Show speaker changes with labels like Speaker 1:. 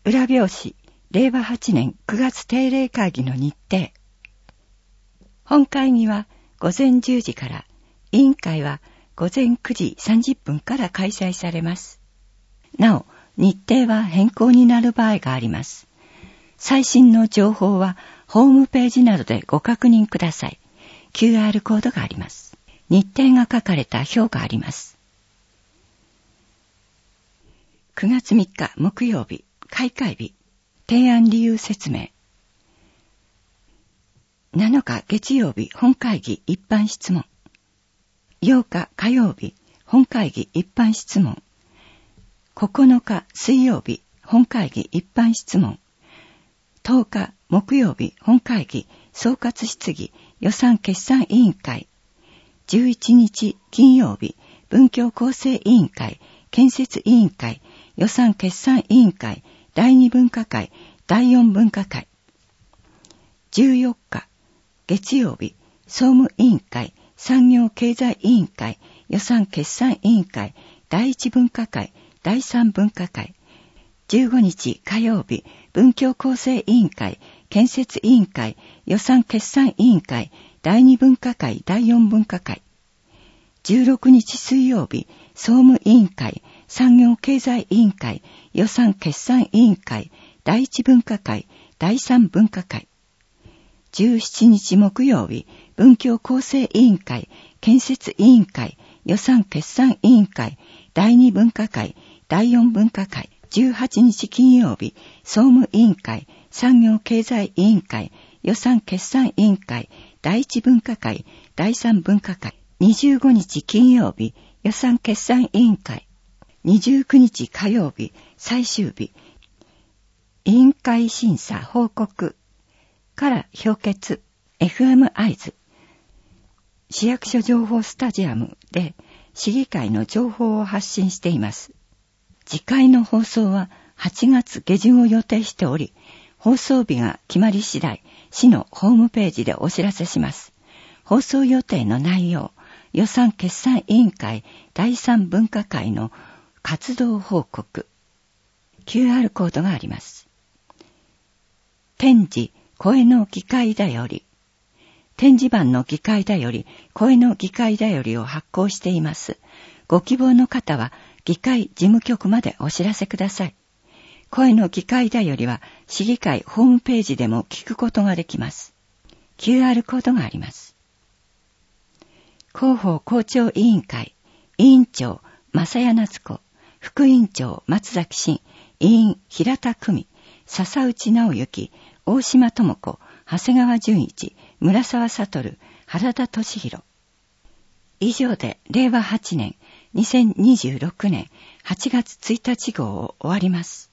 Speaker 1: 裏表紙、令和8年9月定例会議の日程。本会議は午前10時から、委員会は午前9時30分から開催されます。なお、日程は変更になる場合があります。最新の情報はホームページなどでご確認ください。QR コードがあります。日程が書かれた表があります。9月3日木曜日、開会日、提案理由説明。7日月曜日、本会議一般質問。8日火曜日、本会議一般質問。9日水曜日、本会議一般質問。10日木曜日、本会議総括質疑予算決算委員会。11日金曜日、文教構成委員会、建設委員会、予算決算委員会、第2分科会、第4分科会。14日月曜日、総務委員会、産業経済委員会、予算決算委員会、第1分科会、第3分科会。15日火曜日、文教構成委員会、建設委員会、予算決算委員会、第2分科会、第4分科会。16日水曜日、総務委員会、産業経済委員会、予算決算委員会、第1分科会、第3分科会。17日木曜日、文教構成委員会、建設委員会、予算決算委員会、第2分科会、第4分科会。18日金曜日、総務委員会、産業経済委員会、予算決算委員会、第1分科会、第3分科会。25日金曜日、予算決算委員会。29日火曜日、最終日。委員会審査報告から評決 FM 会津。市役所情報スタジアムで市議会の情報を発信しています。次回の放送は8月下旬を予定しており、放送日が決まり次第、市のホームページでお知らせします。放送予定の内容、予算決算委員会第3分科会の活動報告。QR コードがあります。展示、声の議会だより。展示板の議会だより、声の議会だよりを発行しています。ご希望の方は、議会事務局までお知らせください。声の議会だよりは市議会ホームページでも聞くことができます。QR コードがあります。広報校長委員会、委員長、正谷夏子、副委員長、松崎真、委員、平田久美、笹内直之、大島智子、長谷川淳一、村沢悟、原田俊弘。以上で令和8年、2026年8月1日号を終わります。